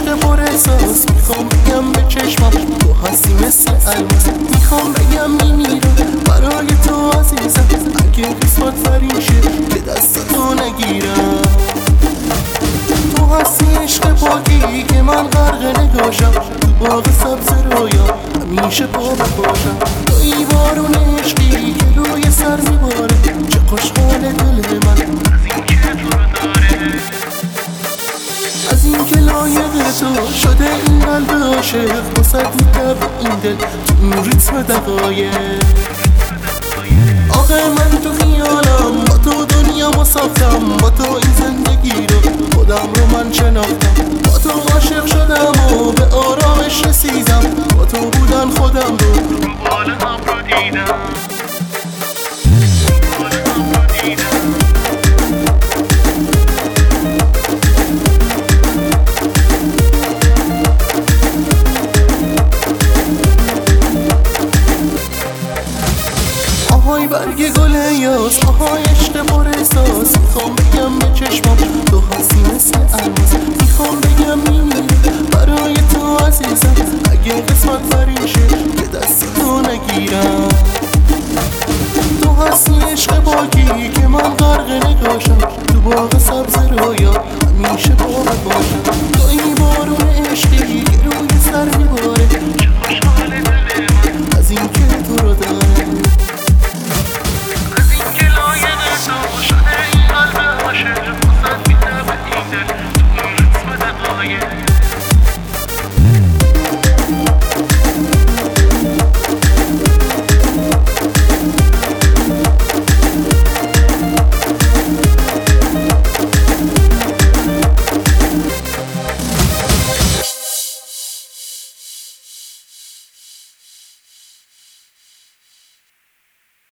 عشق پر احساس، میخوام بگم به چشمم تو هستی مثل الماس. میخوام بگم میمیرم برای تو عزیزم، اگه قسمت فریشه که دست تو نگیرم. تو هستی عشق پاکی که من غرق نگاشم، تو باغ سبز رویا همیشه با باشم. توی بارون عشقی که روی سر میباره، چه خوشحال دل من از این که لایق تو شده این قلب عاشق. واسد میتب این دل تو این ریتم دقایق. آخه من تو خیالم با تو دنیا ساختم، با تو این زندگی رو خودم رو من شناختم. با تو عاشق شدم و به آرامش رسیدم، با تو بودن خودم رو بال ابر دیدم. آهای برگ گل یاس، آهای عشق پر احساس. میخوام بگم به چشمم تو هستی مثل الماس. میخوام بگم میمیرم برای تو عزیزم، اگه قسمت فریشه که دست تو نگیرم. تو هستی عشق پاکی که من غرق نگاشم، تو باغ سبز رویا همیشه با باشم.